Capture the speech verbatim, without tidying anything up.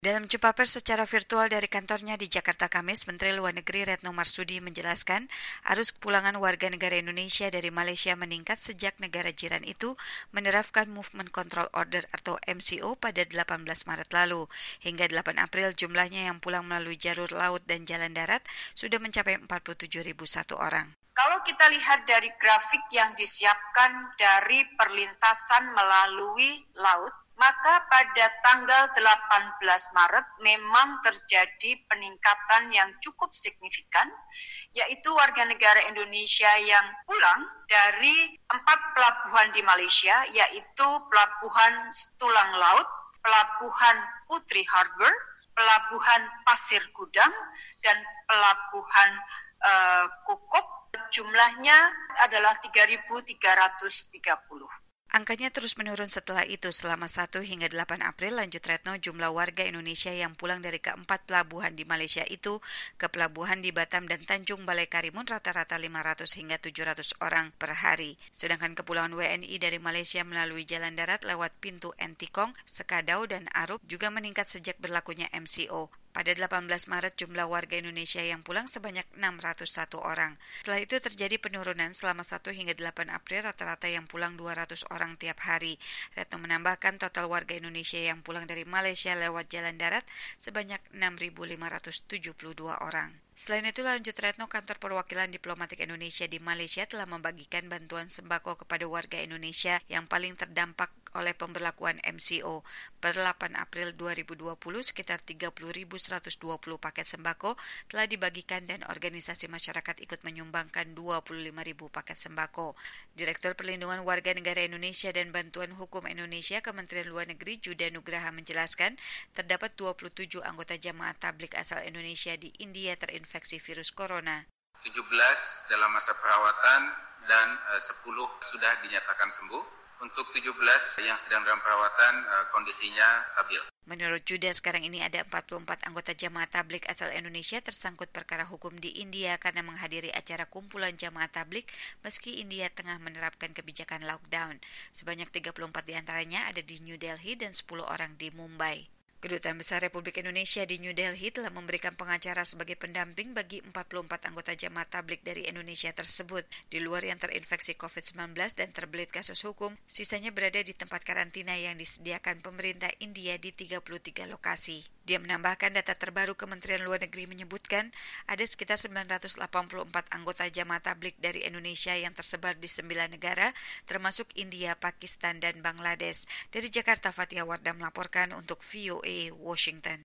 Dalam jumpa pers secara virtual dari kantornya di Jakarta Kamis, Menteri Luar Negeri Retno Marsudi menjelaskan arus kepulangan warga negara Indonesia dari Malaysia meningkat sejak negara jiran itu menerapkan Movement Control Order atau M C O pada delapan belas Maret lalu. Hingga delapan April jumlahnya yang pulang melalui jalur laut dan jalan darat sudah mencapai empat puluh tujuh ribu satu orang. Kalau kita lihat dari grafik yang disiapkan dari perlintasan melalui laut, maka pada tanggal delapan belas Maret memang terjadi peningkatan yang cukup signifikan, yaitu warga negara Indonesia yang pulang dari empat pelabuhan di Malaysia, yaitu Pelabuhan Tulang Laut, Pelabuhan Putri Harbour, Pelabuhan Pasir Gudang, dan Pelabuhan uh, Kukup. Jumlahnya adalah tiga ribu tiga ratus tiga puluh. Angkanya terus menurun setelah itu. Selama satu hingga delapan April, lanjut Retno, jumlah warga Indonesia yang pulang dari keempat pelabuhan di Malaysia itu ke pelabuhan di Batam dan Tanjung Balai Karimun rata-rata lima ratus hingga tujuh ratus orang per hari. Sedangkan kepulangan W N I dari Malaysia melalui jalan darat lewat pintu Entikong, Sekadau, dan Arup juga meningkat sejak berlakunya M C O. Pada delapan belas Maret, jumlah warga Indonesia yang pulang sebanyak enam ratus satu orang. Setelah itu terjadi penurunan selama satu hingga delapan April, rata-rata yang pulang dua ratus orang tiap hari. Retno menambahkan total warga Indonesia yang pulang dari Malaysia lewat jalan darat sebanyak enam ribu lima ratus tujuh puluh dua orang. Selain itu, lanjut Retno, kantor perwakilan diplomatik Indonesia di Malaysia telah membagikan bantuan sembako kepada warga Indonesia yang paling terdampak oleh pemberlakuan M C O. Per delapan April dua ribu dua puluh, sekitar tiga puluh ribu seratus dua puluh paket sembako telah dibagikan dan organisasi masyarakat ikut menyumbangkan dua puluh lima ribu paket sembako. Direktur Perlindungan Warga Negara Indonesia dan Bantuan Hukum Indonesia Kementerian Luar Negeri Juda Nugraha menjelaskan terdapat dua puluh tujuh anggota jamaah tablik asal Indonesia di India terinfeksi virus corona. tujuh belas dalam masa perawatan dan uh, sepuluh sudah dinyatakan sembuh. Untuk tujuh belas yang sedang dalam perawatan uh, kondisinya stabil. Menurut Juda, sekarang ini ada empat puluh empat anggota jamaah tablik asal Indonesia tersangkut perkara hukum di India karena menghadiri acara kumpulan jamaah tablik meski India tengah menerapkan kebijakan lockdown. Sebanyak tiga puluh empat diantaranya ada di New Delhi dan sepuluh orang di Mumbai. Kedutaan Besar Republik Indonesia di New Delhi telah memberikan pengacara sebagai pendamping bagi empat puluh empat anggota jamaah tablik dari Indonesia tersebut. Di luar yang terinfeksi covid sembilan belas dan terbelit kasus hukum, sisanya berada di tempat karantina yang disediakan pemerintah India di tiga puluh tiga lokasi. Dia menambahkan data terbaru Kementerian Luar Negeri menyebutkan ada sekitar sembilan ratus delapan puluh empat anggota jamaah tablik dari Indonesia yang tersebar di sembilan negara, termasuk India, Pakistan, dan Bangladesh. Dari Jakarta, Fatia Wardah melaporkan untuk V O A Washington.